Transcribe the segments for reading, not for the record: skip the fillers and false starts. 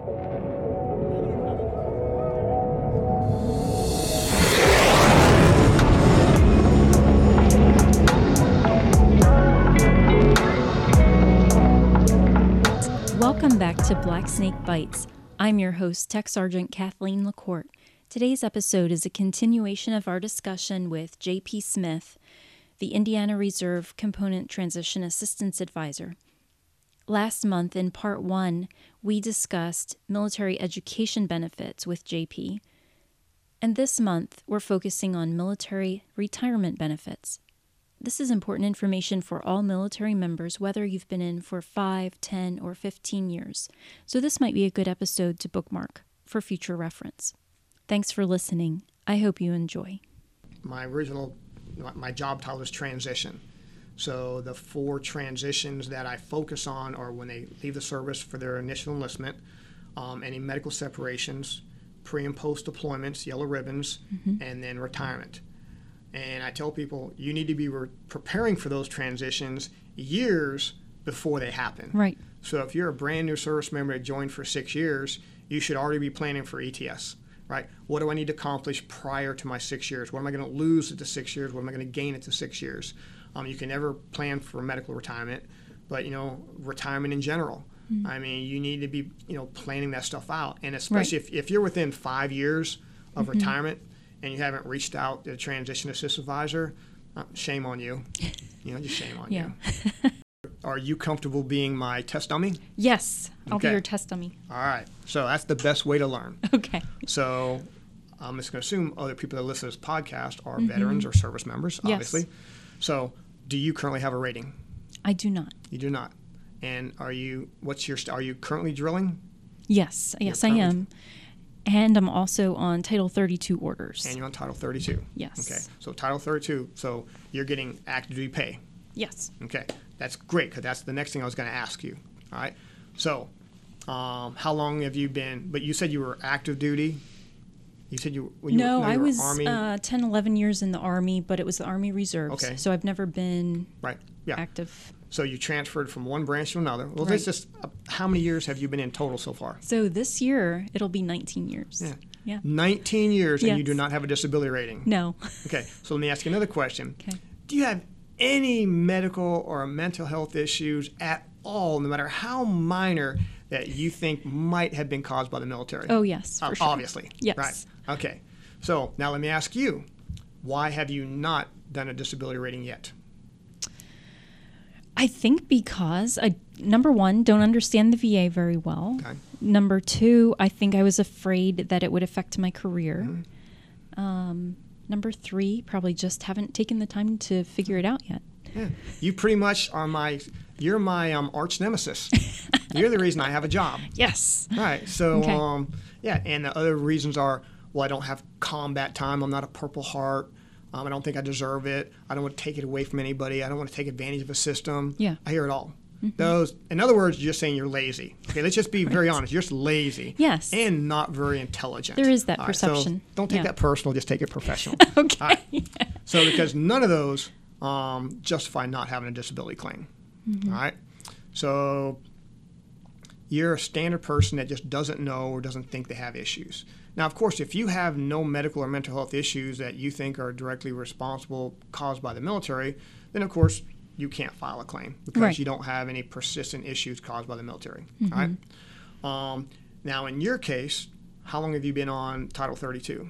Welcome back to Black Snake Bites. I'm your host, Tech Sergeant Kathleen LaCourte. Today's episode is a continuation of our discussion with J.P. Smith, the Indiana Reserve Component Transition Assistance Advisor. Last month, in Part 1, we discussed military education benefits with J.P., and this month, we're focusing on military retirement benefits. This is important information for all military members, whether you've been in for 5, 10, or 15 years. So this might be a good episode to bookmark for future reference. Thanks for listening. I hope you enjoy. My job title is transition. So the 4 transitions that I focus on are when they leave the service for their initial enlistment, any medical separations, pre and post deployments, yellow ribbons, and then retirement. And I tell people you need to be preparing for those transitions years before they happen. Right. So if you're a brand new service member that joined for 6 years, you should already be planning for ETS, right? What do I need to accomplish prior to my 6 years? What am I going to lose at the 6 years? What am I going to gain at the 6 years? You can never plan for medical retirement, but, retirement in general. Mm-hmm. I mean, you need to be, planning that stuff out. And especially if you're within 5 years of retirement, and you haven't reached out to the transition assist advisor, shame on you. Just shame on you. Are you comfortable being my test dummy? Yes, I'll be your test dummy. All right. So that's the best way to learn. Okay. So I'm just going to assume other people that listen to this podcast are veterans or service members, obviously. Yes. So do you currently have a rating? I do not. You do not. And are you currently drilling? Yes. Yes, I am. And I'm also on Title 32 orders. And you're on Title 32? Yes. Okay. So Title 32, so you're getting active duty pay? Yes. Okay. That's great, because that's the next thing I was going to ask you. All right. So how long have you been, but you said you were active duty? You said I was Army? 10, 11 years in the Army, but it was the Army Reserves. Okay. So I've never been active. So you transferred from one branch to another. Well, let's just, how many years have you been in total so far? So this year, it'll be 19 years. Yeah. 19 years, and you do not have a disability rating? No. Okay, so let me ask you another question. Okay. Do you have any medical or mental health issues at all, no matter how minor, that you think might have been caused by the military? Oh, yes, for sure. Obviously. Yes. Right. Okay. So now let me ask you, why have you not done a disability rating yet? I think because I, number one, don't understand the VA very well. Okay. Number two, I think I was afraid that it would affect my career. Number three, probably just haven't taken the time to figure it out yet. Yeah. You pretty much are you're my arch nemesis. You're the reason I have a job. Yes. Right. So, and the other reasons are, well, I don't have combat time. I'm not a Purple Heart. I don't think I deserve it. I don't want to take it away from anybody. I don't want to take advantage of a system. Yeah. I hear it all. Those, in other words, you're just saying you're lazy. Okay, let's just be very honest. You're just lazy. Yes. And not very intelligent. There is that perception. So don't take that personal. Just take it professional. Okay. Right. So because none of those justify not having a disability claim. All right. So you're a standard person that just doesn't know or doesn't think they have issues. Now, of course, if you have no medical or mental health issues that you think are directly responsible caused by the military, then, of course, you can't file a claim because you don't have any persistent issues caused by the military. All right? Now, in your case, how long have you been on Title 32?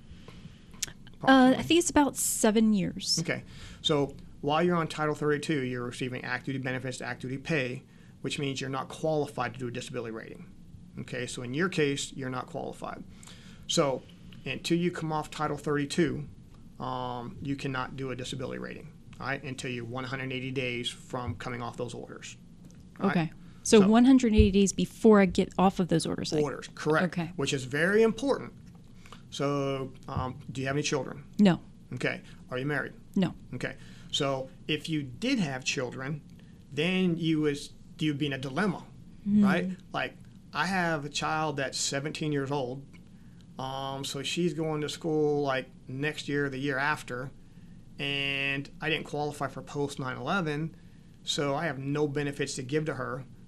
I think it's about 7 years. Okay. So while you're on Title 32, you're receiving active duty benefits to active duty pay, which means you're not qualified to do a disability rating. Okay, so in your case, you're not qualified. So until you come off Title 32, you cannot do a disability rating, all right, until you're 180 days from coming off those orders. Okay. Right? So 180 days before I get off of those orders. Orders, correct. Okay. Which is very important. So do you have any children? No. Okay. Are you married? No. Okay. So if you did have children, then you'd be in a dilemma, right? Like, I have a child that's 17 years old, so she's going to school like next year or the year after, and I didn't qualify for post 9/11, so I have no benefits to give to her.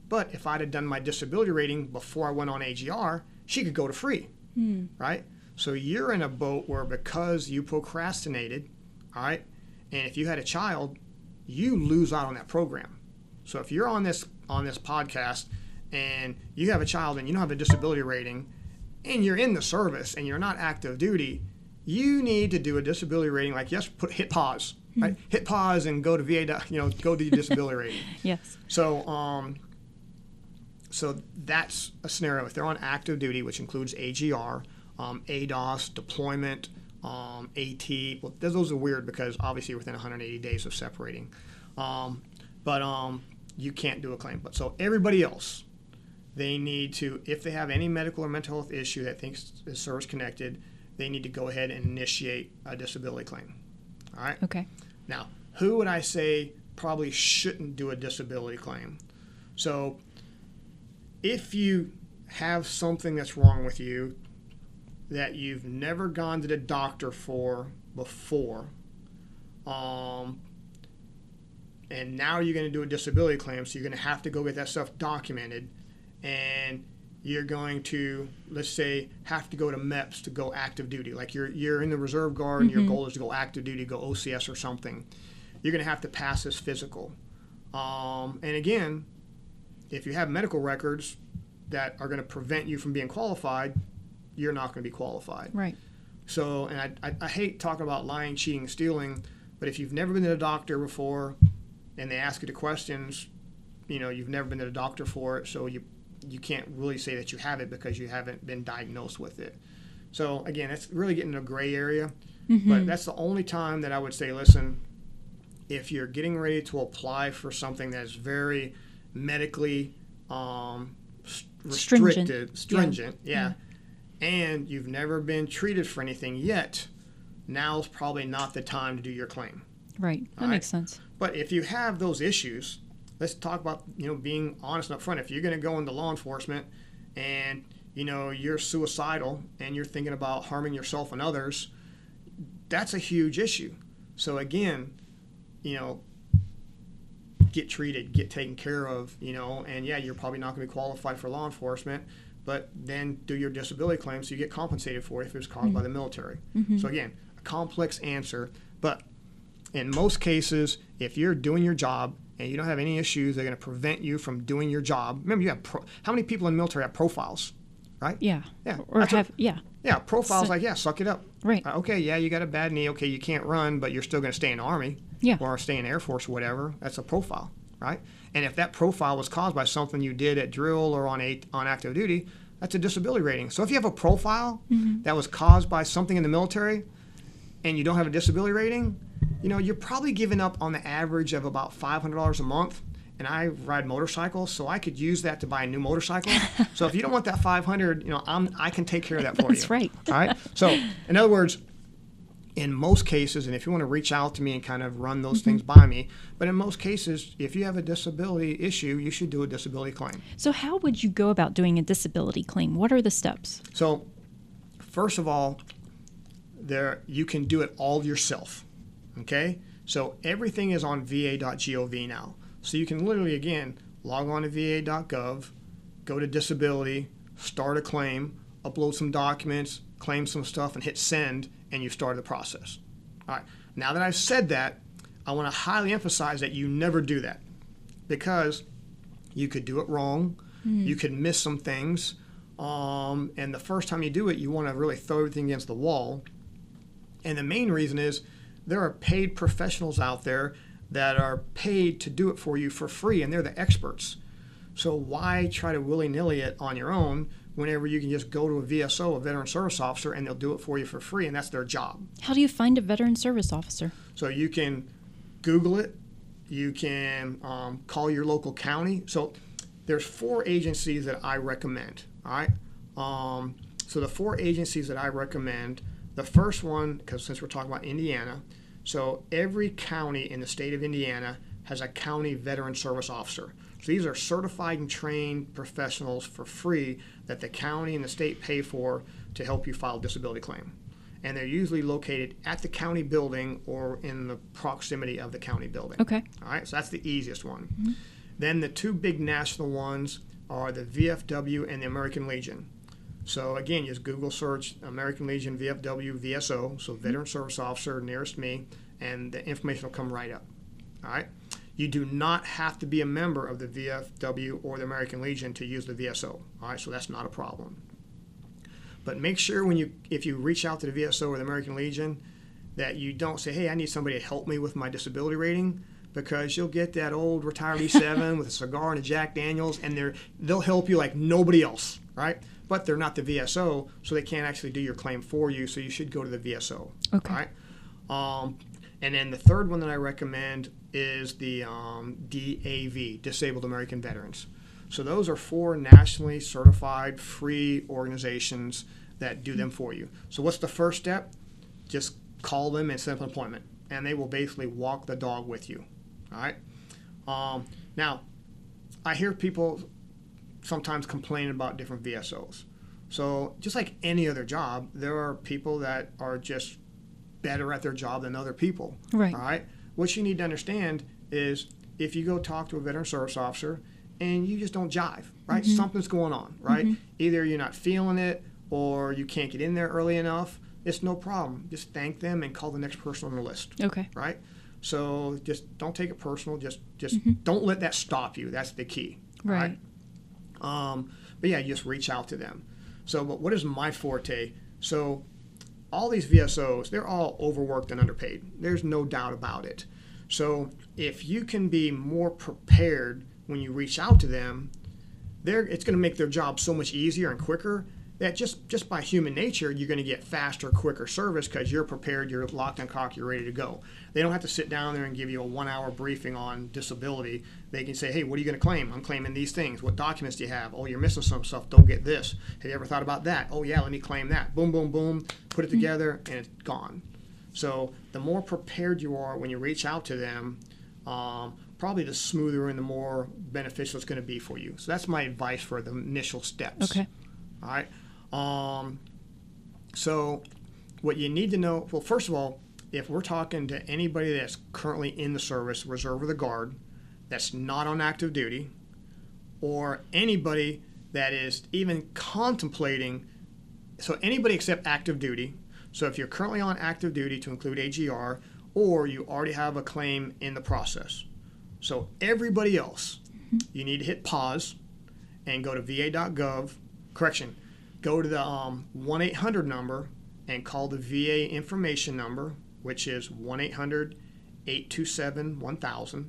But if I'd have done my disability rating before I went on AGR, she could go to free, right? So you're in a boat where because you procrastinated, all right, and if you had a child, you lose out on that program. So if you're on this podcast and you have a child and you don't have a disability rating and you're in the service and you're not active duty, you need to do a disability rating. Like, yes, hit pause, right? Hit pause and go to VA. Go to your disability rating. Yes. So so that's a scenario. If they're on active duty, which includes AGR, ADOS, deployment, AT. Well, those are weird because obviously within 180 days of separating. But you can't do a claim. But so everybody else, they need to, if they have any medical or mental health issue that thinks is service connected, they need to go ahead and initiate a disability claim. All right? Okay. Now, who would I say probably shouldn't do a disability claim? So if you have something that's wrong with you that you've never gone to the doctor for before, and now you're going to do a disability claim, so you're going to have to go get that stuff documented, and you're going to, let's say, have to go to MEPS to go active duty. Like you're in the Reserve Guard and your goal is to go active duty, go OCS or something. You're going to have to pass this physical. And again, if you have medical records that are going to prevent you from being qualified, you're not going to be qualified. Right. So, and I hate talking about lying, cheating, stealing, but if you've never been to the doctor before and they ask you the questions, you've never been to the doctor for it, so you can't really say that you have it because you haven't been diagnosed with it. So again, it's really getting in a gray area, but that's the only time that I would say, listen, if you're getting ready to apply for something that's very medically restricted, stringent, and you've never been treated for anything yet, now's probably not the time to do your claim. Right. That makes sense. But if you have those issues, let's talk about, being honest and upfront. If you're going to go into law enforcement and, you're suicidal and you're thinking about harming yourself and others, that's a huge issue. So again, get treated, get taken care of, and you're probably not going to be qualified for law enforcement, but then do your disability claim so you get compensated for it if it was caused by the military. So again, a complex answer, but in most cases, if you're doing your job and you don't have any issues that are going to prevent you from doing your job. Remember, you have how many people in the military have profiles, right? Yeah. Yeah. Or Yeah, profiles suck it up. Right. Okay, you got a bad knee. Okay, you can't run, but you're still going to stay in the Army. Yeah. Or stay in the Air Force or whatever. That's a profile, right? And if that profile was caused by something you did at drill or on active duty, that's a disability rating. So if you have a profile that was caused by something in the military and you don't have a disability rating, you're probably giving up on the average of about $500 a month. And I ride motorcycles, so I could use that to buy a new motorcycle. So if you don't want that $500, I can take care of that for you. That's right. All right. So in other words, in most cases, and if you want to reach out to me and kind of run those things by me, but in most cases, if you have a disability issue, you should do a disability claim. So how would you go about doing a disability claim? What are the steps? So first of all, you can do it all yourself. Okay. So everything is on va.gov now. So you can literally, again, log on to va.gov, go to disability, start a claim, upload some documents, claim some stuff, and hit send, and you start the process. All right. Now that I've said that, I want to highly emphasize that you never do that because you could do it wrong. You could miss some things. And the first time you do it, you want to really throw everything against the wall. And the main reason is there are paid professionals out there that are paid to do it for you for free, and they're the experts. So why try to willy-nilly it on your own whenever you can just go to a VSO, a veteran service officer, and they'll do it for you for free, and that's their job. How do you find a veteran service officer? So you can Google it. You can call your local county. So there's 4 agencies that I recommend, all right? So the 4 agencies that I recommend, the first one, because since we're talking about Indiana, so every county in the state of Indiana has a county veteran service officer. So these are certified and trained professionals for free that the county and the state pay for to help you file a disability claim. And they're usually located at the county building or in the proximity of the county building. Okay. All right, so that's the easiest one. Then the two big national ones are the VFW and the American Legion. So again, just Google search American Legion, VFW, VSO, so Veteran Service Officer, nearest me, and the information will come right up. All right? You do not have to be a member of the VFW or the American Legion to use the VSO. All right, so that's not a problem. But make sure if you reach out to the VSO or the American Legion that you don't say, hey, I need somebody to help me with my disability rating, because you'll get that old retired E7 with a cigar and a Jack Daniels, and they'll help you like nobody else, right? But they're not the VSO, so they can't actually do your claim for you, so you should go to the VSO. Okay. All right? And then the third one that I recommend is the DAV, Disabled American Veterans. So those are 4 nationally certified free organizations that do them for you. So what's the first step? Just call them and set up an appointment, and they will basically walk the dog with you. All right. Now, I hear people sometimes complain about different VSOs. So just like any other job, there are people that are just better at their job than other people. Right. All right. What you need to understand is if you go talk to a veteran service officer and you just don't jive, right? Mm-hmm. Something's going on, right? Mm-hmm. Either you're not feeling it or you can't get in there early enough. It's no problem. Just thank them and call the next person on the list. Okay. Right? So just don't take it personal. Just Mm-hmm. don't let that stop you. That's the key. Right. But yeah, you just reach out to them. So, but what is my forte? So all these VSOs, they're all overworked and underpaid. There's no doubt about it. So if you can be more prepared when you reach out to them, it's going to make their job so much easier and quicker that just by human nature, you're going to get faster, quicker service because you're prepared, you're locked and cocked, you're ready to go. They don't have to sit down there and give you a 1-hour briefing on disability. They can say, hey, what are you going to claim? I'm claiming these things. What documents do you have? Oh, you're missing some stuff. Don't get this. Have you ever thought about that? Oh, yeah, let me claim that. Boom, boom, boom. Put it together, and it's gone. So the more prepared you are when you reach out to them, probably the smoother and the more beneficial it's going to be for you. So that's my advice for the initial steps. Okay. All right. So what you need to know, well, first of all, if we're talking to anybody that's currently in the service, reserve or the guard, that's not on active duty, or anybody that is even contemplating, so anybody except active duty. So if you're currently on active duty to include AGR, or you already have a claim in the process. So everybody else, you need to hit pause and go to va.gov, go to the 1-800 number and call the VA information number, which is 1-800-827-1000,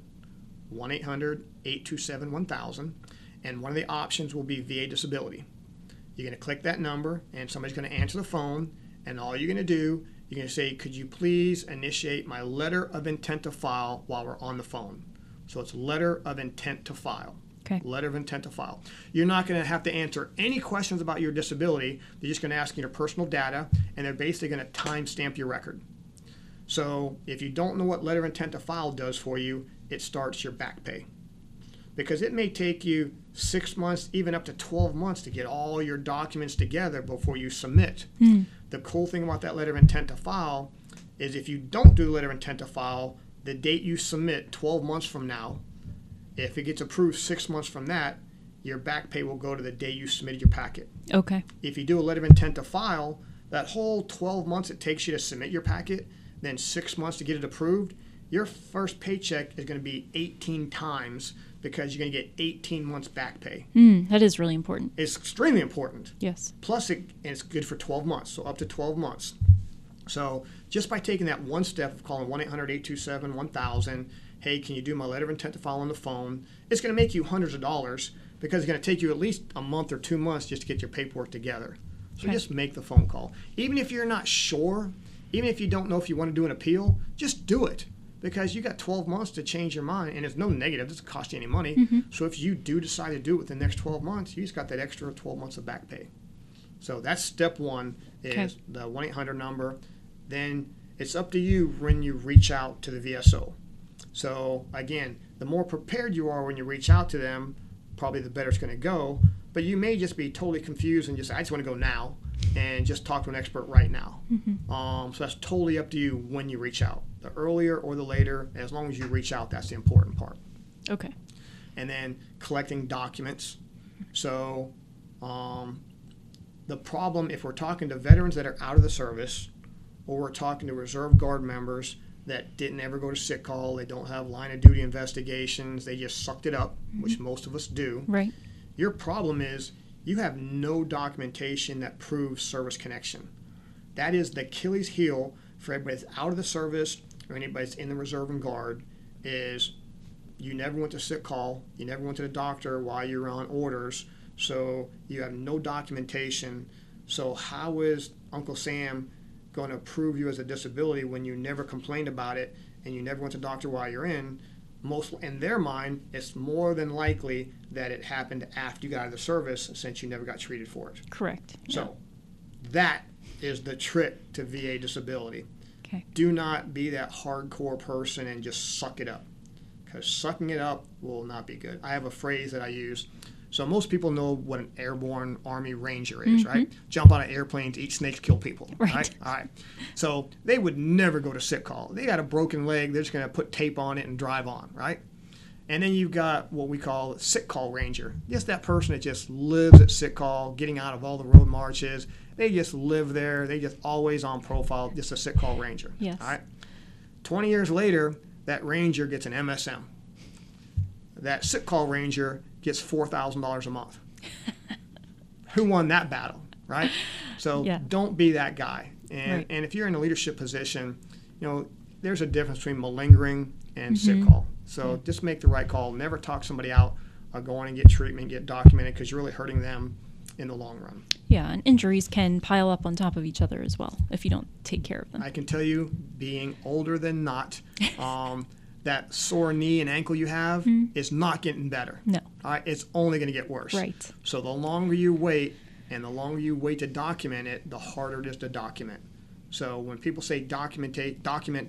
1-800-827-1000, and one of the options will be VA disability. You're going to click that number, and somebody's going to answer the phone, and all you're going to do, you're going to say, could you please initiate my letter of intent to file while we're on the phone? So it's letter of intent to file. Okay. Letter of intent to file. You're not going to have to answer any questions about your disability. They're just going to ask you your personal data, and they're basically going to timestamp your record. So if you don't know what letter of intent to file does for you, it starts your back pay. Because it may take you 6 months, even up to 12 months to get all your documents together before you submit. The cool thing about that letter of intent to file is if you don't do the letter of intent to file, the date you submit 12 months from now, if it gets approved 6 months from that, your back pay will go to the day you submitted your packet. Okay. If you do a letter of intent to file, that whole 12 months it takes you to submit your packet, then 6 months to get it approved, your first paycheck is going to be 18 times because you're going to get 18 months back pay. That is really important. It's extremely important. Yes. Plus, it's good for 12 months, so up to 12 months. So just by taking that one step of calling 1-800-827-1000, hey, can you do my letter of intent to file on the phone? It's going to make you hundreds of dollars because it's going to take you at least a month or 2 months just to get your paperwork together. So just make the phone call. Even if you're not sure, even if you don't know if you want to do an appeal, just do it because you got 12 months to change your mind, and it's no negative. It doesn't cost you any money. So if you do decide to do it within the next 12 months, you just got that extra 12 months of back pay. So that's step one is the 1-800 number. Then it's up to you when you reach out to the VSO. So again, the more prepared you are when you reach out to them, probably the better it's going to go. But you may just be totally confused and just, I just want to go now and just talk to an expert right now. So that's totally up to you when you reach out. The earlier or the later, as long as you reach out, that's the important part. Okay. And then collecting documents. So the problem, if we're talking to veterans that are out of the service, or we're talking to Reserve Guard members that didn't ever go to sick call, they don't have line of duty investigations, they just sucked it up, which most of us do. Right. Your problem is you have no documentation that proves service connection. That is the Achilles heel for everybody that's out of the service or anybody that's in the Reserve and Guard, is you never went to sick call, you never went to the doctor while you were on orders, so you have no documentation. So how is Uncle Sam going to approve you as a disability when you never complained about it and you never went to the doctor while you're in? Most in their mind, it's more than likely that it happened after you got out of the service, since you never got treated for it. Correct. So that is the trick to VA disability. Okay. Do not be that hardcore person and just suck it up, because sucking it up will not be good. I have a phrase that I use. So most people know what an airborne Army Ranger is, right? Jump out of airplanes, eat snakes, kill people, right? All right. So they would never go to sick call. They got a broken leg, they're just going to put tape on it and drive on, right? And then you've got what we call sick call ranger. Just that person that just lives at sick call, getting out of all the road marches. They just live there. They just always on profile, just a sick call ranger. Yes. All right. 20 years later, that ranger gets an MSM. That sick call ranger gets $4,000 a month. Who won that battle, right? So don't be that guy. And if you're in a leadership position, there's a difference between malingering and sick call. So just make the right call. Never talk somebody out. Go on and get treatment, get documented, because you're really hurting them in the long run. Yeah, and injuries can pile up on top of each other as well if you don't take care of them. I can tell you, being older than not, that sore knee and ankle you have is not getting better. No. All right, it's only going to get worse. Right. So the longer you wait, and the longer you wait to document it, the harder it is to document. So when people say document, they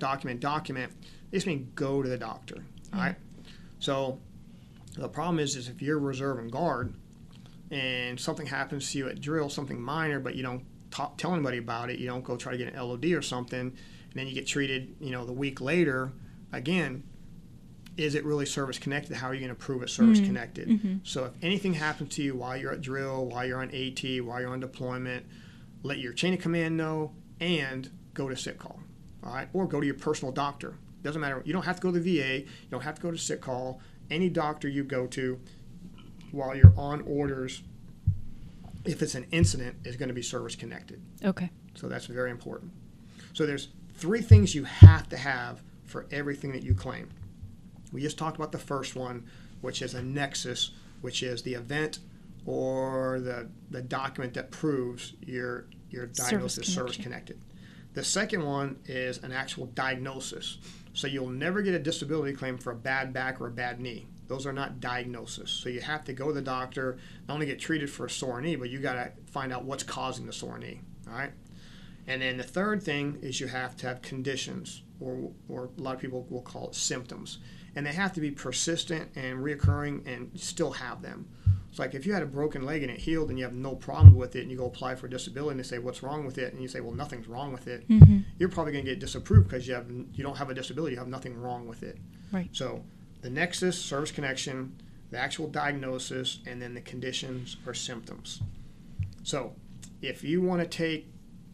just mean go to the doctor. All right. So the problem is if you're Reserve and Guard, and something happens to you at drill, something minor, but you don't tell anybody about it, you don't go try to get an LOD or something, and then you get treated, the week later, again, is it really service connected? How are you going to prove it's service connected? So if anything happens to you while you're at drill, while you're on AT, while you're on deployment, let your chain of command know and go to sick call, all right? Or go to your personal doctor. Doesn't matter. You don't have to go to the VA. You don't have to go to sick call. Any doctor you go to while you're on orders, if it's an incident, is going to be service connected. Okay. So that's very important. So there's 3 things you have to have for everything that you claim. We just talked about the first one, which is a nexus, which is the event or the document that proves your diagnosis is service connected. The second one is an actual diagnosis. So you'll never get a disability claim for a bad back or a bad knee. Those are not diagnoses. So you have to go to the doctor, not only get treated for a sore knee, but you got to find out what's causing the sore knee, all right? And then the third thing is you have to have conditions, or a lot of people will call it symptoms. And they have to be persistent and reoccurring and still have them. It's like if you had a broken leg and it healed and you have no problem with it and you go apply for disability and they say, what's wrong with it? And you say, well, nothing's wrong with it. You're probably going to get disapproved because you don't have a disability. You have nothing wrong with it. Right. So the nexus, service connection, the actual diagnosis, and then the conditions or symptoms. So if you want to take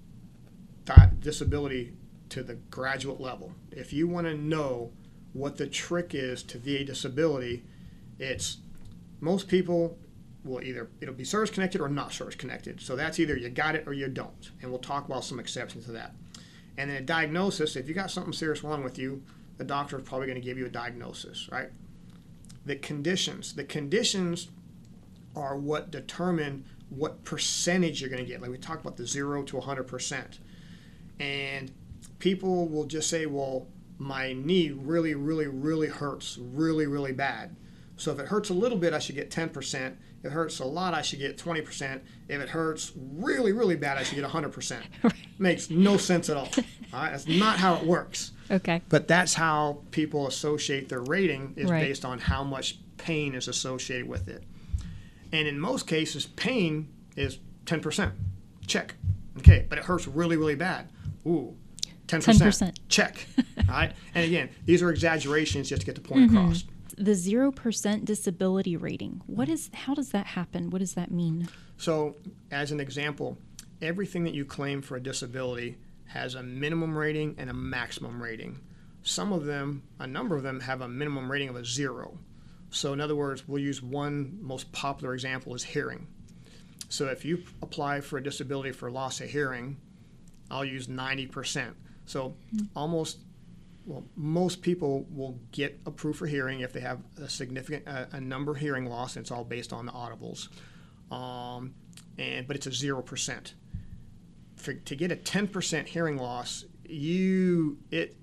disability to the graduate level, if you want to know what the trick is to VA disability, it's most people will it'll be service connected or not service connected. So that's either you got it or you don't. And we'll talk about some exceptions to that. And then a diagnosis, if you got something serious wrong with you, the doctor is probably going to give you a diagnosis, right? The conditions are what determine what percentage you're going to get. Like we talked about the 0 to 100%. And people will just say, well, my knee really, really, really hurts really, really bad. So if it hurts a little bit, I should get 10%. If it hurts a lot, I should get 20%. If it hurts really, really bad, I should get 100%. Right. Makes no sense at all. All right? That's not how it works. Okay. But that's how people associate their rating is based on how much pain is associated with it. And in most cases, pain is 10%. Check. Okay, but it hurts really, really bad. Ooh, 10%. Check. All right? And again, these are exaggerations just to get the point across. the 0% disability rating. How does that happen? What does that mean? So, as an example, everything that you claim for a disability has a minimum rating and a maximum rating. A number of them have a minimum rating of a 0. So in other words, we'll use one most popular example is hearing. So if you apply for a disability for loss of hearing, I'll use 90%. So most people will get approved for hearing if they have a significant a number of hearing loss, and it's all based on the audibles. But it's a 0%. To get a 10% hearing loss, you're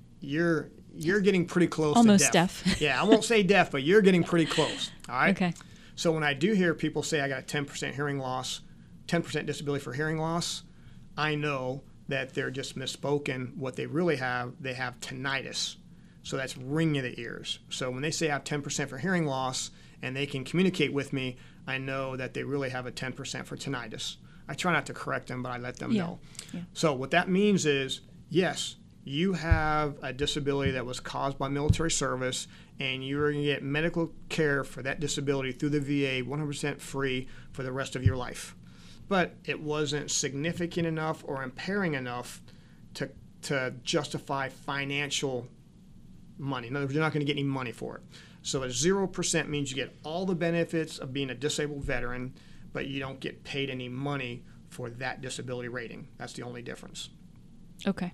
getting pretty close almost to deaf. Deaf. Yeah, I won't say deaf, but you're getting pretty close. All right. Okay. So when I do hear people say I got a 10% hearing loss, 10% disability for hearing loss, I know that they're just misspoken. What they really have, they have tinnitus. So that's ringing of the ears. So when they say I have 10% for hearing loss and they can communicate with me, I know that they really have a 10% for tinnitus. I try not to correct them, but I let them know. Yeah. So what that means is, yes, you have a disability that was caused by military service, and you're going to get medical care for that disability through the VA 100% free for the rest of your life. But it wasn't significant enough or impairing enough to justify financial money. In other words, you're not going to get any money for it. So a 0% means you get all the benefits of being a disabled veteran, but you don't get paid any money for that disability rating. That's the only difference. Okay.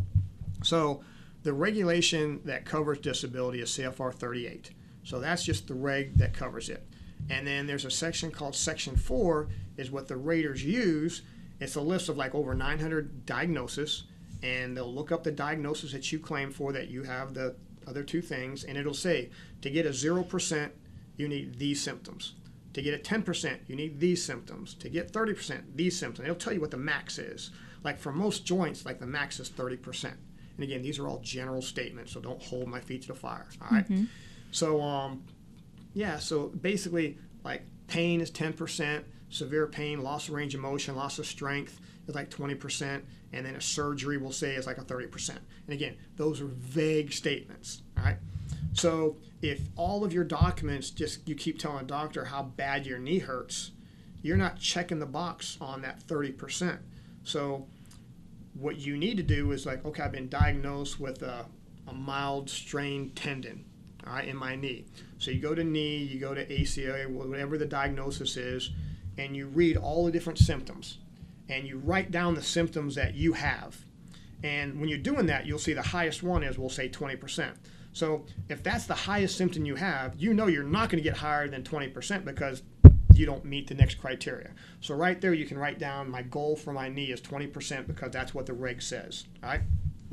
So the regulation that covers disability is CFR 38. So that's just the reg that covers it. And then there's a section called Section 4 is what the raters use. It's a list of like over 900 diagnoses, and they'll look up the diagnosis that you claim for that you have the other two things, and it'll say to get a 0%, you need these symptoms. To get a 10%, you need these symptoms. To get 30%, these symptoms. It'll tell you what the max is. Like for most joints, like the max is 30%. And again, these are all general statements, so don't hold my feet to the fire. All right. Mm-hmm. So, so basically, like pain is 10%, severe pain, loss of range of motion, loss of strength is like 20%, and then a surgery we'll say is like a 30%. And again, those are vague statements. All right. So if all of your documents you keep telling a doctor how bad your knee hurts, you're not checking the box on that 30%. So what you need to do is like, okay, I've been diagnosed with a mild strained tendon, all right, in my knee. So you go to knee, you go to ACL, whatever the diagnosis is, and you read all the different symptoms, and you write down the symptoms that you have. And when you're doing that, you'll see the highest one is, we'll say 20%. So if that's the highest symptom you have, you know you're not going to get higher than 20% because you don't meet the next criteria. So right there you can write down my goal for my knee is 20% because that's what the reg says. All right.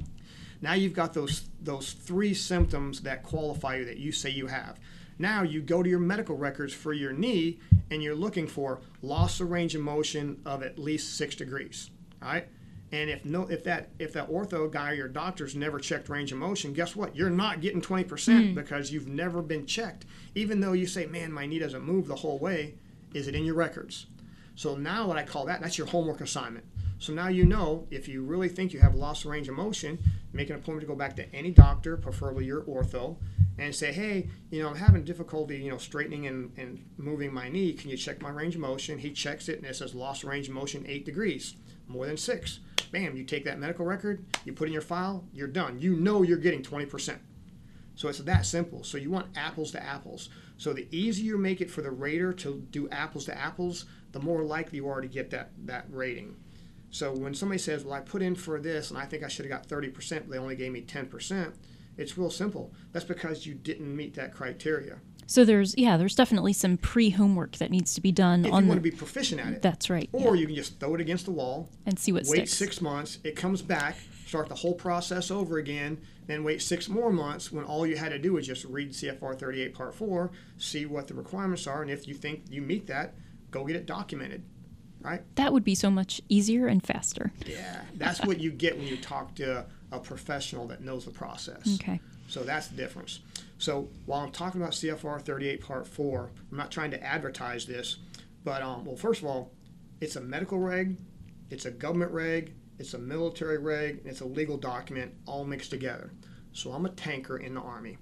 Now you've got those three symptoms that qualify you that you say you have. Now you go to your medical records for your knee and you're looking for loss of range of motion of at least 6 degrees. All right. And if that ortho guy or your doctor's never checked range of motion, guess what? You're not getting 20% because you've never been checked. Even though you say, man, my knee doesn't move the whole way, is it in your records? So now what I call that's your homework assignment. So now you know if you really think you have loss of range of motion, make an appointment to go back to any doctor, preferably your ortho, and say, hey, I'm having difficulty, straightening and moving my knee. Can you check my range of motion? He checks it and it says loss of range of motion 8 degrees, more than 6. Bam, you take that medical record, you put it in your file, you're done. You know you're getting 20%. So it's that simple. So you want apples to apples. So the easier you make it for the rater to do apples to apples, the more likely you are to get that rating. So when somebody says, well, I put in for this and I think I should have got 30%, but they only gave me 10%, it's real simple. That's because you didn't meet that criteria. So there's definitely some pre-homework that needs to be done. If you want to be proficient at it. That's right. Or you can just throw it against the wall. And see what sticks. Wait 6 months, it comes back, start the whole process over again, then wait 6 more months when all you had to do was just read CFR 38 Part 4, see what the requirements are, and if you think you meet that, go get it documented. Right? That would be so much easier and faster. Yeah, that's what you get when you talk to a professional that knows the process. Okay. So that's the difference. So while I'm talking about CFR 38 Part 4, I'm not trying to advertise this, but first of all, it's a medical reg, it's a government reg, it's a military reg, and it's a legal document all mixed together. So I'm a tanker in the Army.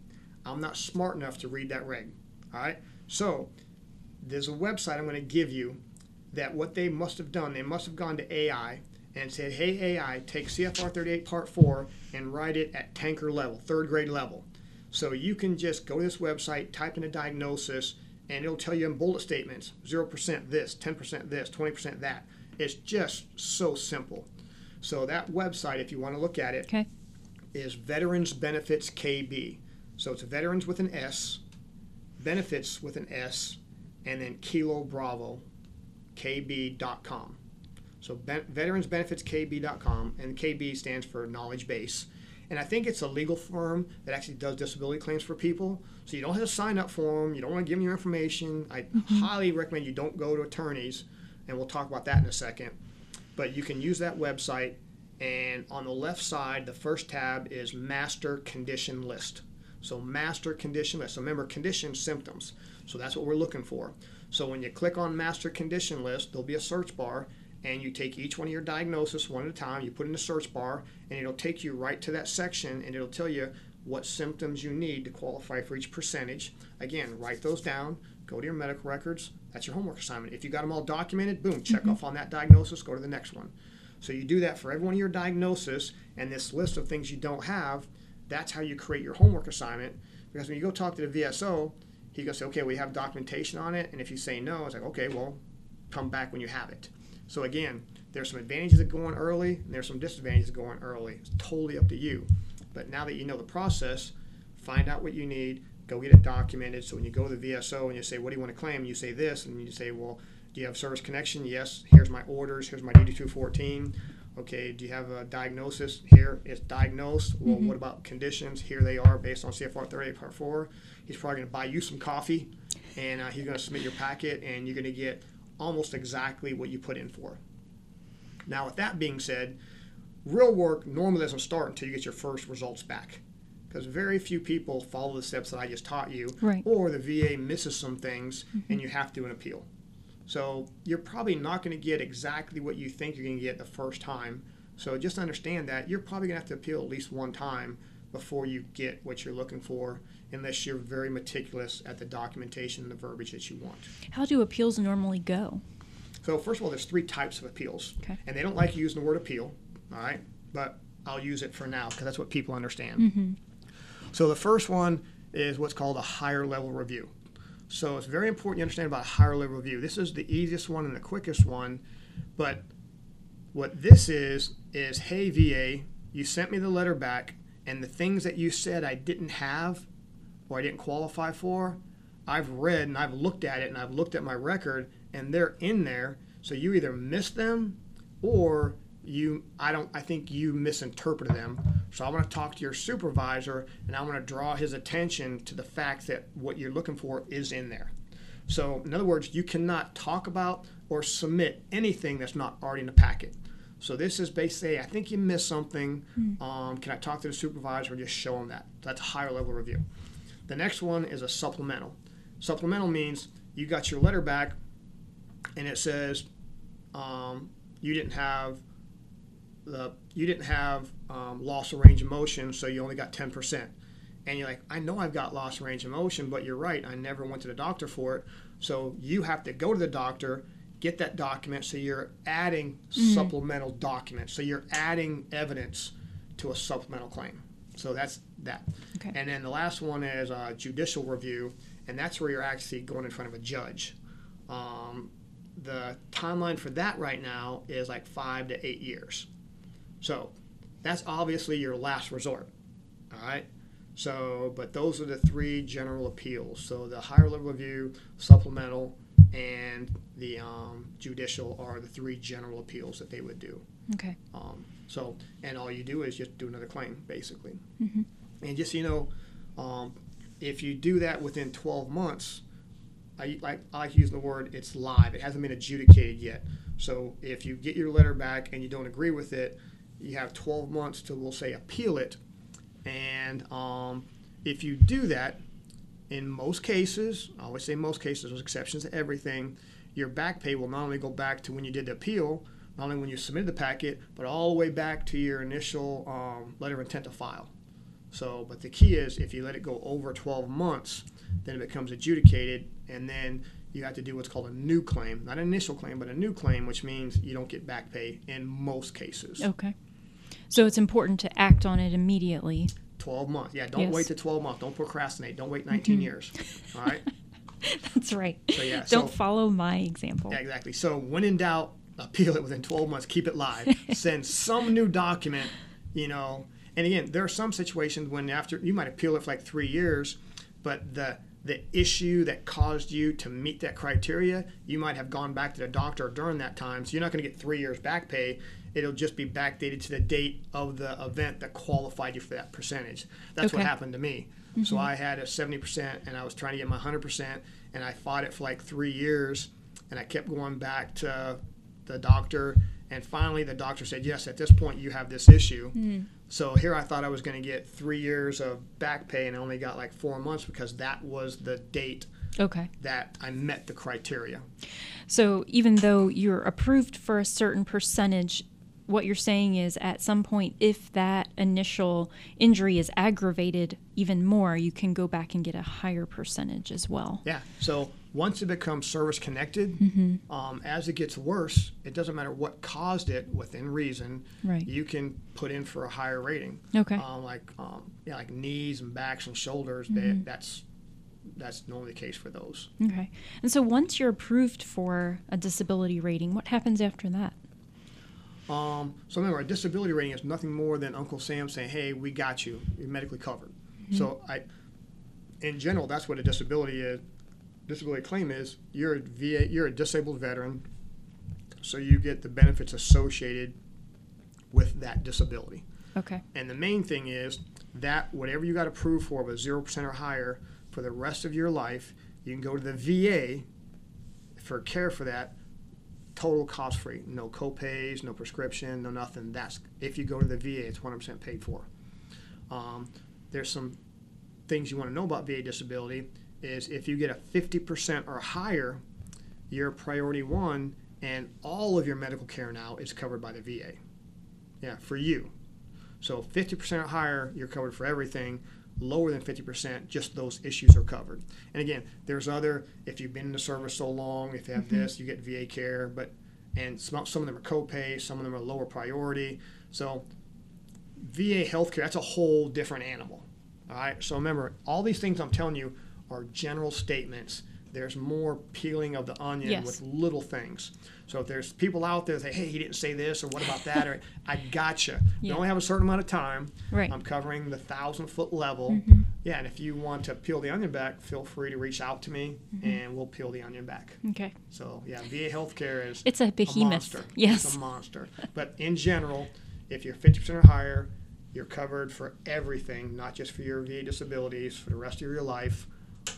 I'm not smart enough to read that reg. All right? So there's a website I'm going to give you that what they must have done, they must have gone to AI and said, hey, AI, take CFR 38 Part 4 and write it at tanker level, third grade level. So you can just go to this website, type in a diagnosis, and it'll tell you in bullet statements, 0% this, 10% this, 20% that. It's just so simple. So that website, if you want to look at it, okay, is Veterans Benefits KB. So it's Veterans with an S, Benefits with an S, and then Kilo Bravo, KB.com. So VeteransBenefitsKB.com, and KB stands for Knowledge Base. And I think it's a legal firm that actually does disability claims for people. So you don't have to sign up for them. You don't want to give them your information. I highly recommend you don't go to attorneys, and we'll talk about that in a second. But you can use that website, and on the left side, the first tab is Master Condition List. So Master Condition List. So remember, condition, symptoms. So that's what we're looking for. So when you click on Master Condition List, there'll be a search bar, and you take each one of your diagnoses one at a time, you put in the search bar, and it'll take you right to that section, and it'll tell you what symptoms you need to qualify for each percentage. Again, write those down, go to your medical records. That's your homework assignment. If you got them all documented, boom, check off on that diagnosis, go to the next one. So you do that for every one of your diagnoses, and this list of things you don't have, that's how you create your homework assignment. Because when you go talk to the VSO, he's going to say, okay, we have documentation on it, and if you say no, it's like, okay, well, come back when you have it. So again, there's some advantages of going early, and there's some disadvantages of going early. It's totally up to you. But now that you know the process, find out what you need, go get it documented. So when you go to the VSO and you say, what do you want to claim? You say this, and you say, well, do you have service connection? Yes. Here's my orders. Here's my DD-214. Okay, do you have a diagnosis? Here, it's diagnosed. Well, what about conditions? Here they are based on CFR 38 Part 4. He's probably going to buy you some coffee, and he's going to submit your packet, and you're going to get almost exactly what you put in for. Now, with that being said, real work normally doesn't start until you get your first results back, because very few people follow the steps that I just taught you, right, or the VA misses some things and you have to do an appeal. So you're probably not going to get exactly what you think you're going to get the first time. So just understand that you're probably going to have to appeal at least one time before you get what you're looking for, unless you're very meticulous at the documentation and the verbiage that you want. How do appeals normally go? So first of all, there's 3 types of appeals. Okay. And they don't like using the word appeal, all right? But I'll use it for now because that's what people understand. So the first one is what's called a higher level review. So it's very important you understand about a higher level review. This is the easiest one and the quickest one. But what this is, hey, VA, you sent me the letter back, and the things that you said I didn't have or I didn't qualify for, I've read and I've looked at it and I've looked at my record, and they're in there. So you either missed them or I think you misinterpreted them. So I want to talk to your supervisor, and I want to draw his attention to the fact that what you're looking for is in there. So in other words, you cannot talk about or submit anything that's not already in the packet. So this is basically, I think you missed something. Can I talk to the supervisor or just show them that? That's a higher level review. The next one is a supplemental. Supplemental means you got your letter back, and it says you didn't have loss of range of motion, so you only got 10%. And you're like, I know I've got loss of range of motion, but you're right, I never went to the doctor for it. So you have to go to the doctor, get that document, so you're adding supplemental documents. So you're adding evidence to a supplemental claim. So that's that. Okay. And then the last one is judicial review, and that's where you're actually going in front of a judge. The timeline for that right now is like 5 to 8 years. So that's obviously your last resort, all right? So, but those are the 3 general appeals. So the higher level review, supplemental, and the judicial are the 3 general appeals that they would do. Okay. And all you do is just do another claim, basically. And just so you know, if you do that within 12 months, I like using the word, it's live. It hasn't been adjudicated yet. So if you get your letter back and you don't agree with it, you have 12 months to, we'll say, appeal it. And if you do that, in most cases, I always say most cases, there's exceptions to everything, your back pay will not only go back to when you did the appeal, not only when you submitted the packet, but all the way back to your initial letter of intent to file. So, but the key is if you let it go over 12 months, then it becomes adjudicated, and then you have to do what's called a new claim, not an initial claim, but a new claim, which means you don't get back pay in most cases. Okay. So it's important to act on it immediately. 12 months. Yeah, don't wait to 12 months. Don't procrastinate. Don't wait 19 years. All right? That's right. So, yeah, don't follow my example. Yeah, exactly. So when in doubt, appeal it within 12 months. Keep it live. Send some new document, And again, there are some situations when after you might appeal it for like 3 years, but the issue that caused you to meet that criteria, you might have gone back to the doctor during that time. So you're not going to get 3 years back pay. It'll just be backdated to the date of the event that qualified you for that percentage. That's what happened to me. Mm-hmm. So I had a 70% and I was trying to get my 100%, and I fought it for like 3 years, and I kept going back to the doctor, and finally the doctor said, yes, at this point you have this issue. Mm-hmm. So here I thought I was going to get 3 years of back pay, and I only got like 4 months because that was the date that I met the criteria. So even though you're approved for a certain percentage, what you're saying is at some point, if that initial injury is aggravated even more, you can go back and get a higher percentage as well. Yeah. So once it becomes service connected, as it gets worse, it doesn't matter what caused it within reason. Right. You can put in for a higher rating. Okay. Like knees and backs and shoulders. That's normally the case for those. Okay. And so once you're approved for a disability rating, what happens after that? So remember, a disability rating is nothing more than Uncle Sam saying, hey, we got you. You're medically covered. Mm-hmm. So in general, that's what a disability claim is. You're a disabled veteran, so you get the benefits associated with that disability. Okay. And the main thing is that whatever you got approved for with 0% or higher for the rest of your life, you can go to the VA for care for that. Total cost free, no copays, no prescription, no nothing. That's if you go to the VA, it's 100% paid for. There's some things you want to know about VA disability is if you get a 50% or higher, you're priority 1, and all of your medical care now is covered by the VA. Yeah, for you. So 50% or higher, you're covered for everything. Lower than 50%, just those issues are covered. And again, there's other, if you've been in the service so long, if you have this, you get VA care, and some of them are copay, some of them are lower priority. So VA healthcare, that's a whole different animal. All right. So remember, all these things I'm telling you are general statements. There's more peeling of the onion with little things. So if there's people out there that say, hey, he didn't say this, or what about that, or I gotcha. You only have a certain amount of time. Right. I'm covering the 1,000-foot level. Mm-hmm. Yeah, and if you want to peel the onion back, feel free to reach out to me, and we'll peel the onion back. Okay. So, yeah, VA healthcare is it's a behemoth. monster. Yes. It's a monster. But in general, if you're 50% or higher, you're covered for everything, not just for your VA disabilities, for the rest of your life,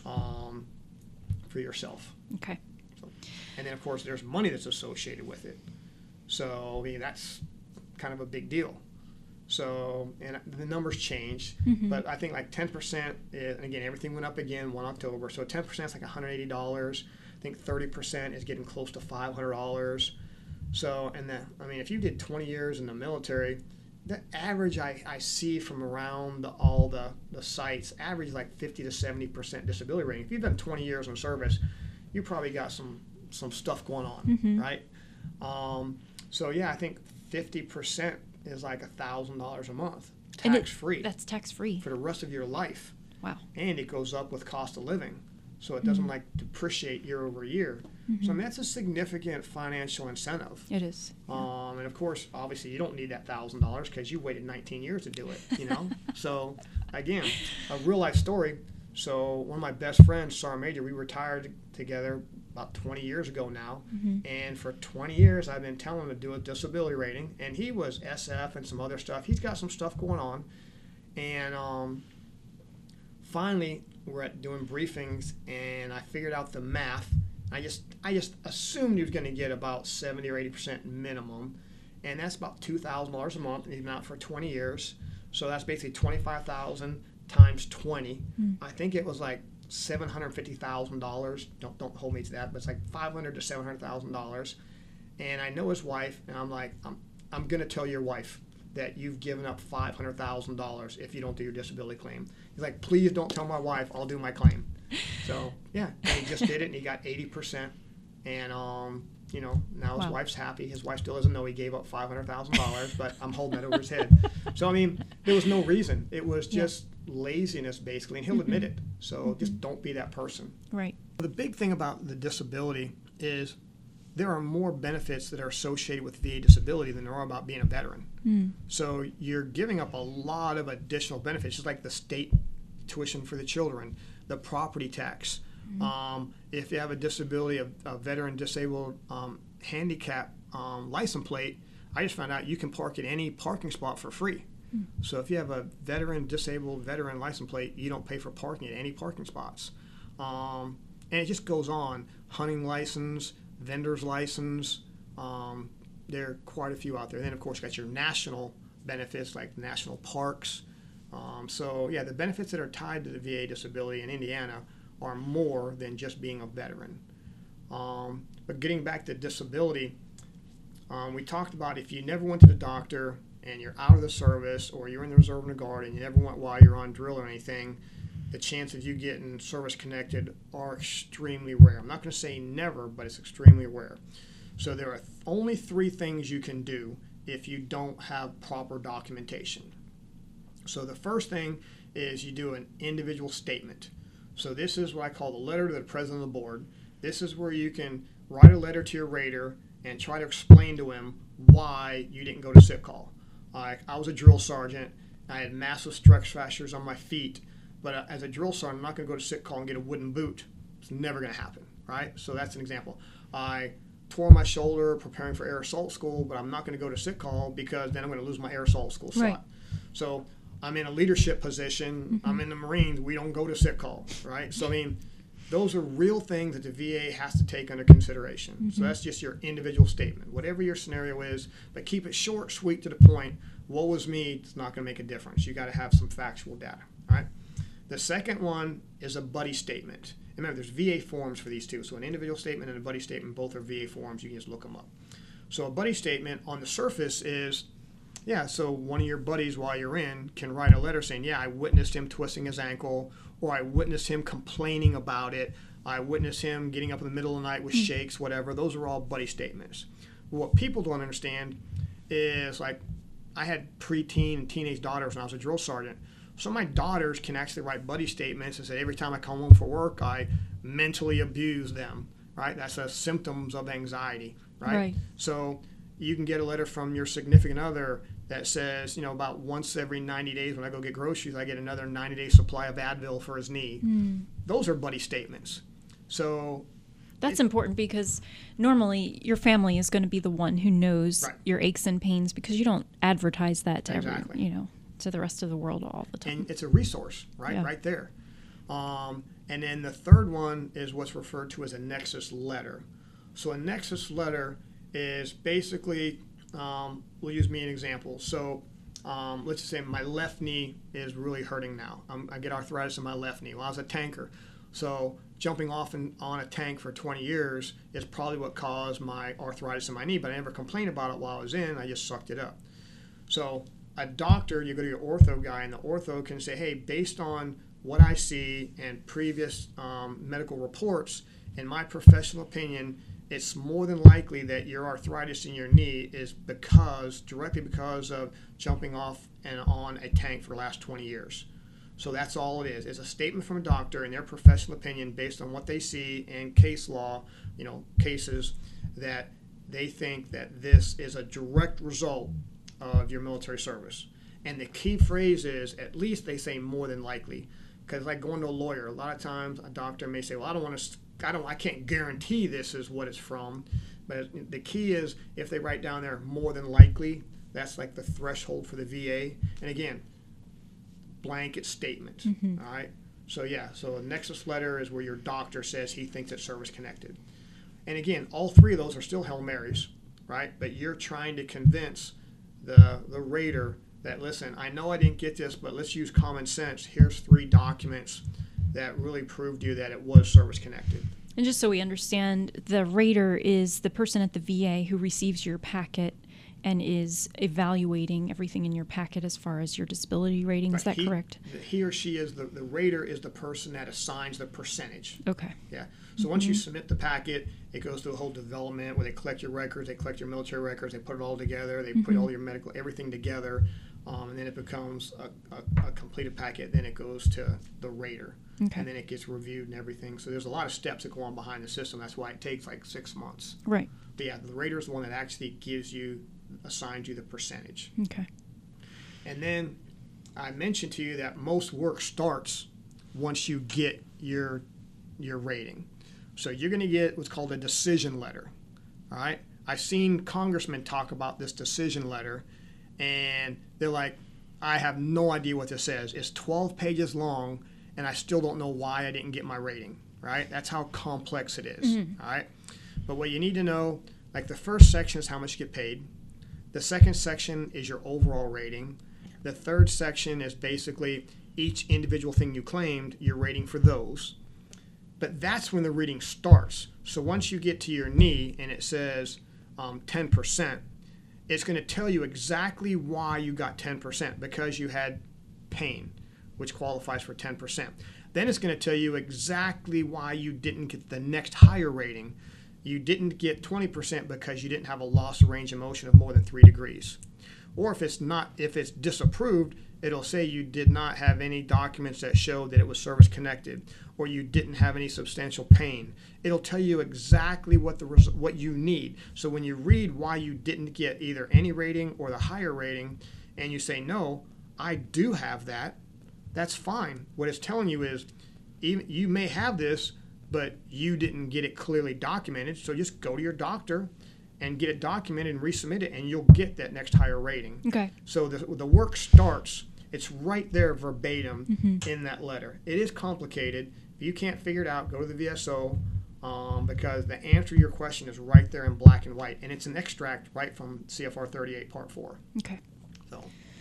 for yourself. Okay. So, and then, of course, there's money that's associated with it. So, I mean, that's kind of a big deal. So, and the numbers change, but I think like 10% is, and again, everything went up again 1 October. So 10% is like $180. I think 30% is getting close to $500. So, and then, I mean, if you did 20 years in the military, the average I see from around all the sites, average like 50 to 70% disability rating. If you've done 20 years in service, you probably got some stuff going on, right? So yeah, I think 50% is like $1,000 a month, tax-free. That's tax-free. For the rest of your life. Wow. And it goes up with cost of living. So it doesn't like depreciate year over year. So I mean, that's a significant financial incentive. It is. And of course, obviously, you don't need that $1,000 because you waited 19 years to do it, So again, a real life story. So one of my best friends, Sergeant Major, we retired together about 20 years ago now. And for 20 years, I've been telling him to do a disability rating. And he was SF and some other stuff. He's got some stuff going on. And finally, we're at doing briefings, and I figured out the math. I just assumed he was going to get about 70 or 80% minimum, and that's about $2,000 a month, and he's been out for 20 years. So that's basically $25,000 times 20. I think it was like $750,000. Don't hold me to that, but it's like $500,000 to $700,000. And I know his wife, and I'm like, I'm going to tell your wife that you've given up $500,000 if you don't do your disability claim. He's like, please don't tell my wife, I'll do my claim. So, yeah, and he just did it, and he got 80%. And, now his wife's happy. His wife still doesn't know he gave up $500,000, but I'm holding that over his head. So, I mean, there was no reason. It was just laziness, basically, and he'll admit it. So just don't be that person. Right. The big thing about the disability is there are more benefits that are associated with VA disability than there are about being a veteran. So you're giving up a lot of additional benefits, just like the state tuition for the children, the property tax. If you have a disability, a veteran disabled handicap license plate, I just found out you can park at any parking spot for free. So if you have a disabled veteran license plate, you don't pay for parking at any parking spots. And it just goes on. Hunting license, vendor's license, there are quite a few out there. Then, of course, you got your national benefits like national parks. The benefits that are tied to the VA disability in Indiana are more than just being a veteran. But getting back to disability, we talked about if you never went to the doctor and you're out of the service or you're in the Reserve and the Guard and you never went while you're on drill or anything, the chance of you getting service-connected are extremely rare. I'm not going to say never, but it's extremely rare. So there are only 3 things you can do if you don't have proper documentation. So the first thing is you do an individual statement. So this is what I call the letter to the president of the board. This is where you can write a letter to your rater and try to explain to him why you didn't go to sick call. I was a drill sergeant. I had massive stress fractures on my feet. But as a drill sergeant, I'm not going to go to sick call and get a wooden boot. It's never going to happen, right? So that's an example. I tore my shoulder preparing for air assault school, but I'm not going to go to sick call because then I'm going to lose my air assault school slot. Right. So I'm in a leadership position. I'm in the Marines. We don't go to sick call, right? So, I mean, those are real things that the VA has to take under consideration. So that's just your individual statement, whatever your scenario is, but keep it short, sweet, to the point. Woe was me, it's not going to make a difference. You got to have some factual data, right? The second one is a buddy statement. And remember, there's VA forms for these two. So an individual statement and a buddy statement, both are VA forms. You can just look them up. So a buddy statement on the surface is, so one of your buddies while you're in can write a letter saying, I witnessed him twisting his ankle, or I witnessed him complaining about it. I witnessed him getting up in the middle of the night with shakes, whatever. Those are all buddy statements. What people don't understand is, like, I had preteen and teenage daughters when I was a drill sergeant. So my daughters can actually write buddy statements and say, every time I come home for work, I mentally abuse them, right? That's a symptoms of anxiety, right? So you can get a letter from your significant other that says, about once every 90 days when I go get groceries, I get another 90-day supply of Advil for his knee. Those are buddy statements. So that's important because normally your family is going to be the one who knows your aches and pains because you don't advertise that to to the rest of the world all the time. And it's a resource, right there. And then the third one is what's referred to as a nexus letter. So a nexus letter is basically, we'll use me an example. So let's just say my left knee is really hurting now. I get arthritis in my left knee. Well, I was a tanker. So jumping off on a tank for 20 years is probably what caused my arthritis in my knee, but I never complained about it while I was in. I just sucked it up. So a doctor, you go to your ortho guy, and the ortho can say, hey, based on what I see and previous medical reports, in my professional opinion, it's more than likely that your arthritis in your knee is directly because of jumping off and on a tank for the last 20 years. So that's all it is. It's a statement from a doctor in their professional opinion based on what they see in case law, cases that they think that this is a direct result of your military service. And the key phrase is, at least they say more than likely. Because like going to a lawyer, a lot of times a doctor may say, well, I can't guarantee this is what it's from. But the key is if they write down there more than likely, that's like the threshold for the VA. And again, blanket statement. All right. So so a nexus letter is where your doctor says he thinks it's service connected. And again, all 3 of those are still Hail Marys, right? But you're trying to convince the rater that, listen, I know I didn't get this, but let's use common sense. Here's 3 documents that really proved to you that it was service connected. And just so we understand, the rater is the person at the VA who receives your packet and is evaluating everything in your packet as far as your disability rating. Is that correct? He or she is the rater is the person that assigns the percentage. Okay. Yeah. So once you submit the packet, it goes through a whole development where they collect your records, they collect your military records, they put it all together, they put all your medical, everything together, and then it becomes a completed packet. Then it goes to the rater, and then it gets reviewed and everything. So there's a lot of steps that go on behind the system. That's why it takes like 6 months. Right. But yeah, the rater is the one that actually assigns you the percentage. Okay. And then I mentioned to you that most work starts once you get your rating. So you're going to get what's called a decision letter. All right. I've seen congressmen talk about this decision letter, and they're like, I have no idea what this says. It's 12 pages long, and I still don't know why I didn't get my rating. Right. That's how complex it is. All right. But what you need to know, like the first section is how much you get paid. The second section is your overall rating. The third section is basically each individual thing you claimed, your rating for those. But that's when the reading starts. So once you get to your knee and it says 10%, it's going to tell you exactly why you got 10%, because you had pain, which qualifies for 10%. Then it's going to tell you exactly why you didn't get the next higher rating. You didn't get 20% because you didn't have a loss of range of motion of more than 3 degrees. Or if it's disapproved, it'll say you did not have any documents that show that it was service connected, or you didn't have any substantial pain. It'll tell you exactly what you need. So when you read why you didn't get either any rating or the higher rating, and you say, no, I do have that, that's fine. What it's telling you is, even you may have this, but you didn't get it clearly documented, so just go to your doctor and get it documented and resubmit it, and you'll get that next higher rating. Okay. So the work starts, it's right there verbatim in that letter. It is complicated. If you can't figure it out, go to the VSO, because the answer to your question is right there in black and white, and it's an extract right from CFR 38 Part 4. Okay. So,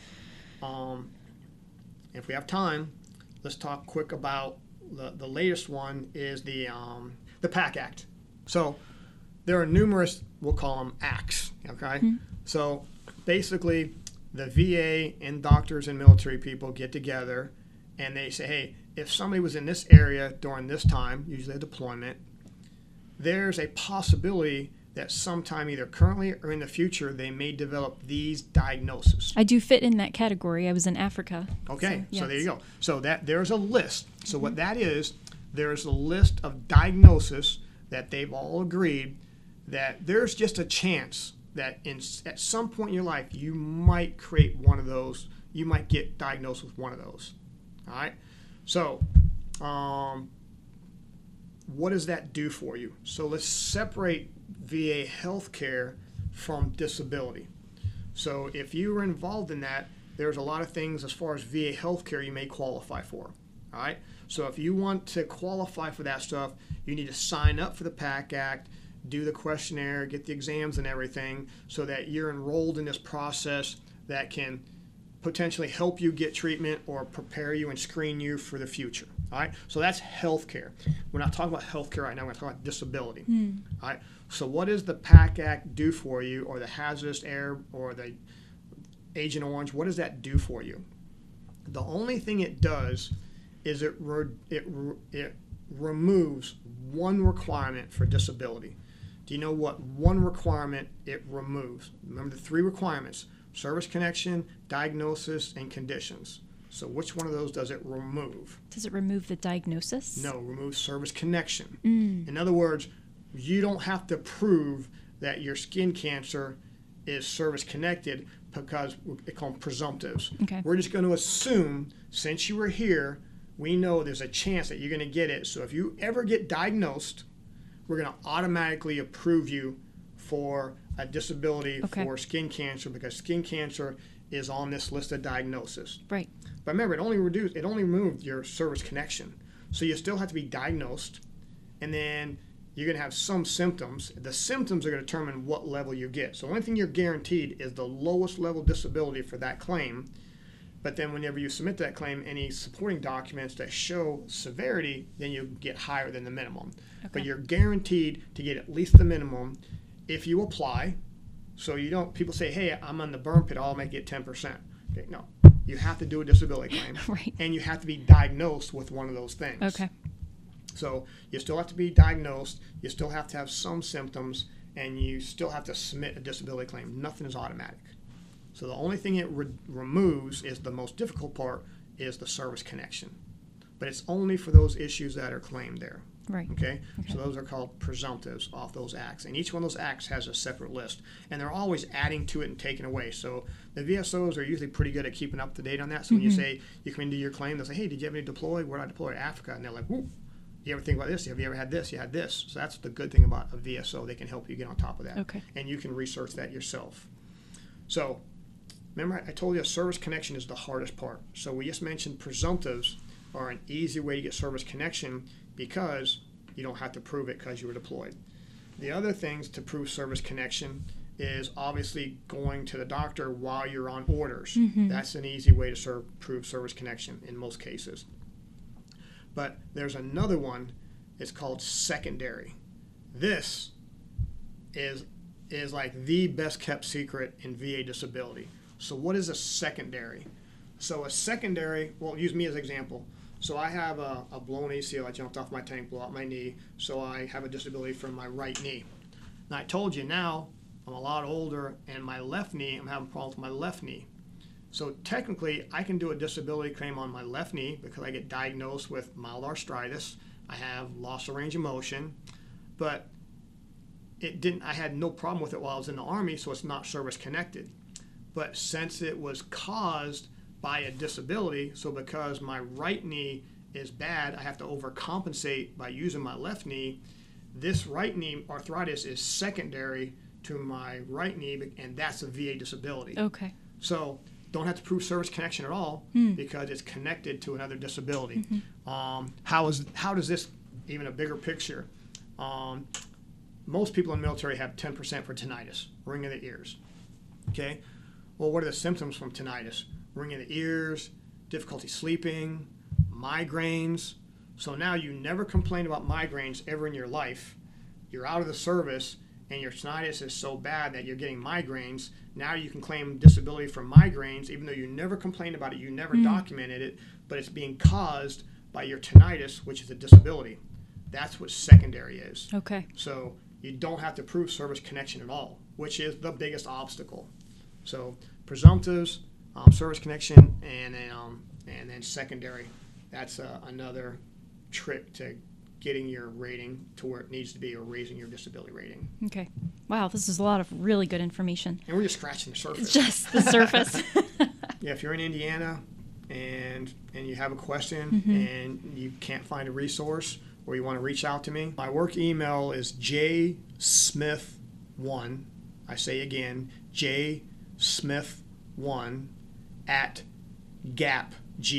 if we have time, let's talk quick about the latest one is the PAC Act. So there are numerous, we'll call them acts, okay? So basically the VA and doctors and military people get together and they say, hey, if somebody was in this area during this time, usually a deployment, there's a possibility that sometime either currently or in the future they may develop these diagnoses. I do fit in that category. I was in Africa. Okay, yes. So there you go. So that there's a list. So what that is, there's a list of diagnoses that they've all agreed that there's just a chance that at some point in your life you might create one of those. You might get diagnosed with one of those. All right. So what does that do for you? So let's separate VA healthcare from disability. So if you were involved in that, there's a lot of things as far as VA healthcare you may qualify for. All right. So if you want to qualify for that stuff, you need to sign up for the PAC Act, do the questionnaire, get the exams and everything, so that you're enrolled in this process that can potentially help you get treatment or prepare you and screen you for the future. All right. So that's healthcare. We're not talking about healthcare right now. We're talking about disability. All right. So what does the PAC Act do for you, or the hazardous air, or the Agent Orange? What does that do for you? The only thing it does is it removes one requirement for disability. Do you know what one requirement it removes? Remember the 3 requirements: service connection, diagnosis, and conditions. So which one of those does it remove? Does it remove the diagnosis? No, remove service connection. In other words, you don't have to prove that your skin cancer is service connected, because they call them presumptives. Okay. We're just going to assume, since you were here, we know there's a chance that you're going to get it. So if you ever get diagnosed, we're going to automatically approve you for a disability for skin cancer, because skin cancer is on this list of diagnosis. Right. But remember, it only removed your service connection. So you still have to be diagnosed, and then you're going to have some symptoms. The symptoms are going to determine what level you get. So the only thing you're guaranteed is the lowest level disability for that claim. But then whenever you submit that claim, any supporting documents that show severity, then you get higher than the minimum. Okay. But you're guaranteed to get at least the minimum if you apply, So you don't, people say, hey, I'm on the burn pit, I'll make it 10%. Okay, no. You have to do a disability claim. Right. And you have to be diagnosed with one of those things. Okay. So you still have to be diagnosed, you still have to have some symptoms, and you still have to submit a disability claim. Nothing is automatic. So the only thing it removes is the most difficult part is the service connection. But it's only for those issues that are claimed there. Right. Okay? So those are called presumptives off those acts. And each one of those acts has a separate list. And they're always adding to it and taking away. So the VSOs are usually pretty good at keeping up to date on that. So when you say, you come into your claim, they'll say, hey, did you have any deploy? Where did I deploy? Africa. And they're like, whoop. You ever think about this? Have you ever had this? You had this. So that's the good thing about a VSO. They can help you get on top of that. Okay. And you can research that yourself. So remember, I told you a service connection is the hardest part. So we just mentioned presumptives are an easy way to get service connection because you don't have to prove it because you were deployed. The other things to prove service connection is obviously going to the doctor while you're on orders. That's an easy way to prove service connection in most cases. But there's another one, it's called secondary. This is like the best kept secret in VA disability. So what is a secondary? So a secondary, well, use me as an example. So I have a blown ACL. I jumped off my tank, blew out my knee. So I have a disability from my right knee. Now I told you now I'm a lot older and my left knee, I'm having problems with my left knee. So technically I can do a disability claim on my left knee because I get diagnosed with mild arthritis. I have loss of range of motion, but I had no problem with it while I was in the Army, so it's not service connected. But since it was caused by a disability, so because my right knee is bad, I have to overcompensate by using my left knee. This right knee arthritis is secondary to my right knee, and that's a VA disability. Okay. So don't have to prove service connection at all because it's connected to another disability. How does this, even a bigger picture? Most people in the military have 10% for tinnitus, ringing of the ears. Okay. Well, what are the symptoms from tinnitus? Ringing of the ears, difficulty sleeping, migraines. So now you never complain about migraines ever in your life. You're out of the service and your tinnitus is so bad that you're getting migraines. Now you can claim disability from migraines even though you never complained about it, you never documented it, but it's being caused by your tinnitus, which is a disability. That's what secondary is. Okay. So you don't have to prove service connection at all, which is the biggest obstacle. So presumptives, service connection, and then secondary. That's another trick to getting your rating to where it needs to be or raising your disability rating. Okay. Wow, this is a lot of really good information. And we're just scratching the surface. Just the surface. Yeah, if you're in Indiana and you have a question and you can't find a resource or you want to reach out to me, my work email is jsmith1. I say again, jsmith1 at GAP,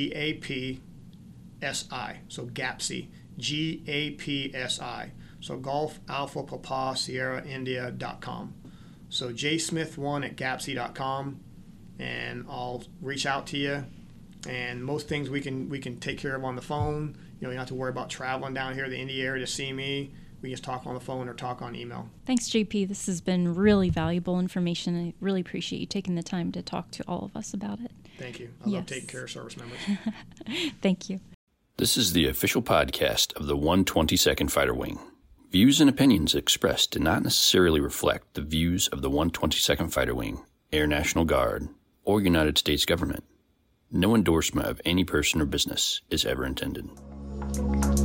G-A-P-S-I, so GAPSI, G-A-P-S-I, so Golf Alpha Papa Sierra India.com. So jsmith1 at GAPSI.com, and I'll reach out to you. And most things we can take care of on the phone. You don't have to worry about traveling down here to the Indy area to see me. We just talk on the phone or talk on email. Thanks, JP. This has been really valuable information. I really appreciate you taking the time to talk to all of us about it. Thank you. I love taking care of service members. Thank you. This is the official podcast of the 122nd Fighter Wing. Views and opinions expressed do not necessarily reflect the views of the 122nd Fighter Wing, Air National Guard, or United States government. No endorsement of any person or business is ever intended.